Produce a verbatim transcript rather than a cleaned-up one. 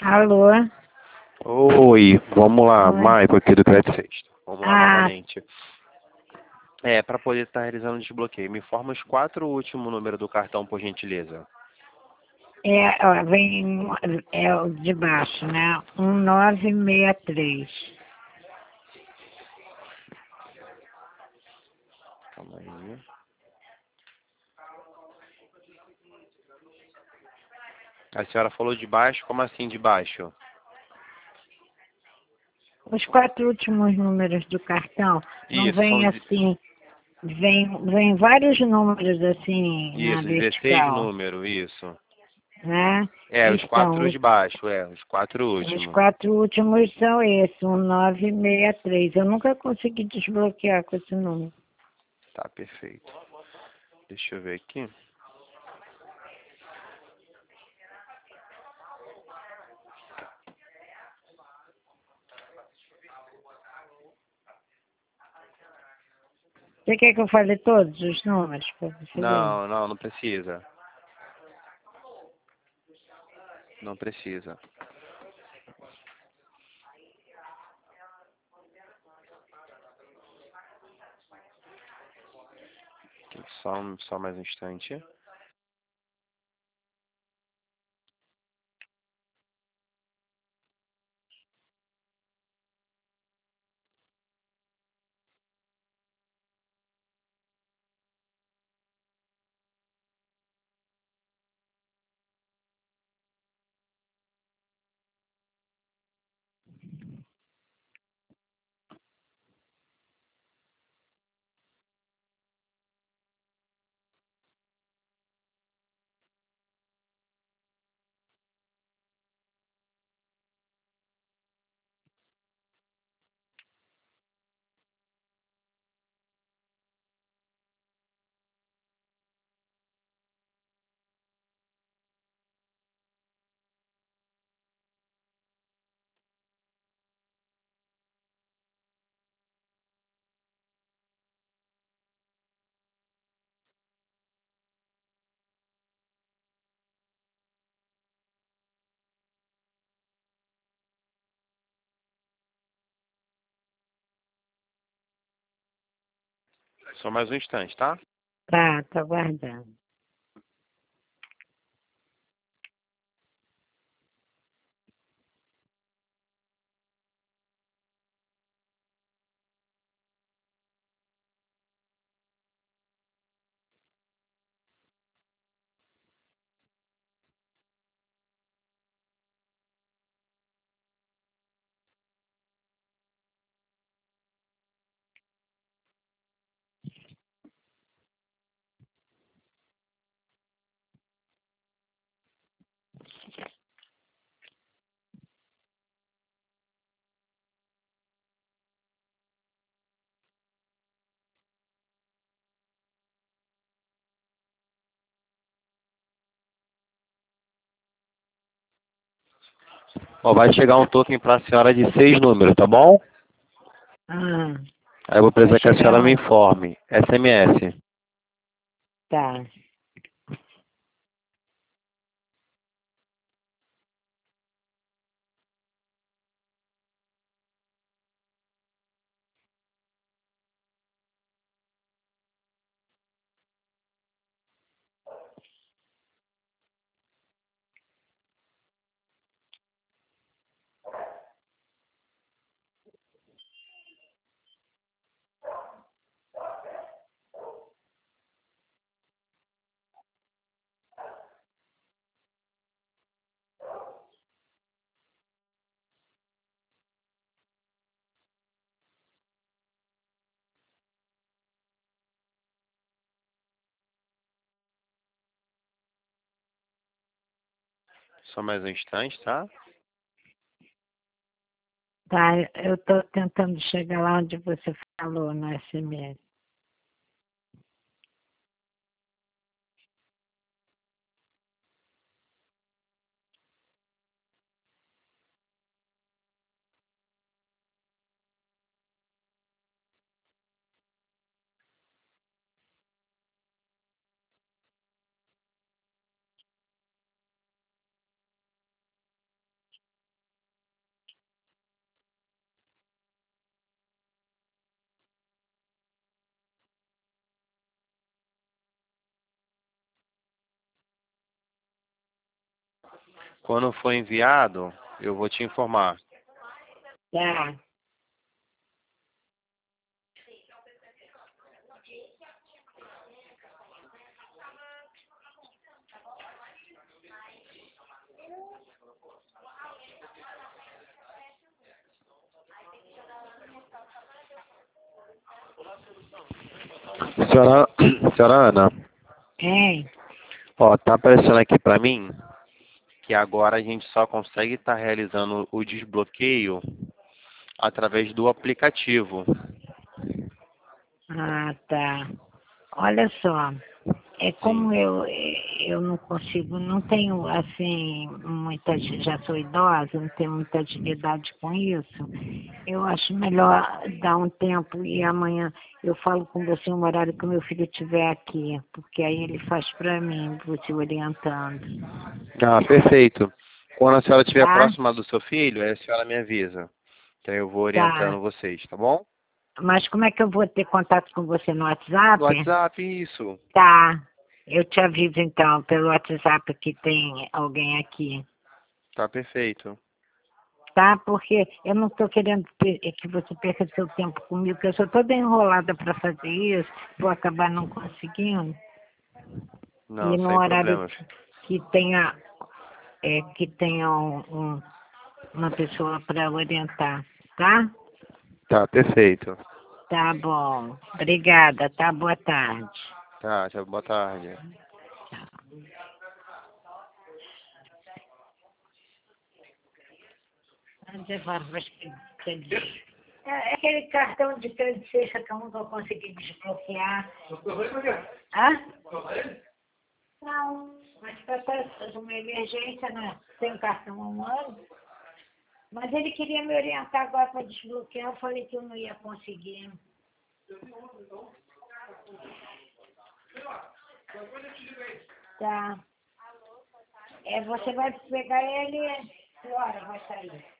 Alô? Oi, vamos lá, Oi. Maico aqui do Crédito Sexta. Vamos lá Ah, novamente. É, para poder estar realizando o desbloqueio, me informa os quatro últimos números do cartão, por gentileza. é, ó, vem, é o de baixo, né? um nove seis três. Calma aí. A senhora falou de baixo, como assim de baixo? Os quatro últimos números do cartão não Isso, vem são de- assim, vem, vem vários números assim na isso, dezesseis vertical, números, isso. né? É, os Então, quatro os, de baixo, é, os quatro os últimos. quatro últimos são esses, um nove seis três. Eu nunca consegui desbloquear com esse número. Tá, perfeito. Deixa eu ver aqui. Você quer que eu fale todos os números para você ver? Não, não, não precisa. Não precisa. Só, um- só mais um instante. Só mais um instante, tá? Tá, tô aguardando. Ó, vai chegar um token pra senhora de seis números, tá bom? Ah, Aí eu vou vai precisar que a chegar senhora me onde? informe. S M S. Tá. Só mais um instante, tá? Tá, eu tô tentando chegar lá onde você falou no S M S. Quando for enviado, eu vou te informar. Tá. Senhora, senhora Ana, Hein? ó, tá aparecendo aqui pra mim que agora a gente só consegue estar realizando o desbloqueio através do aplicativo. Ah, tá. Olha só. É como Sim. eu, eu não consigo, não tenho assim, muita, já sou idosa, não tenho muita agilidade com isso. Eu acho melhor dar um tempo e amanhã eu falo com você no horário que o meu filho estiver aqui, porque aí ele faz para mim, você orientando. Ah, perfeito. Quando a senhora estiver Tá? próxima do seu filho, aí a senhora me avisa. Que aí eu vou Tá. orientando vocês, tá bom? Mas como é que eu vou ter contato com você no No WhatsApp? WhatsApp, isso. Tá. Eu te aviso então pelo WhatsApp que tem alguém aqui. Tá perfeito. Tá? Porque eu não estou querendo per- é que você perca seu tempo comigo, porque eu sou toda enrolada para fazer isso, vou acabar não conseguindo. Não, E no sem horário problemas. que tenha, é, que tenha um, um- uma pessoa para orientar, tá? Tá perfeito. Tá bom. Obrigada, tá? Boa tarde. Tá, tchau, boa tarde. É é aquele cartão de crédito sexta que eu nunca consegui desbloquear. Hã? Não, mas para fazer uma emergência, né? Tem um cartão há um ano. Mas ele queria me orientar agora para desbloquear, eu falei que eu não ia conseguir. Tá. É, você vai pegar ele, que hora vai sair?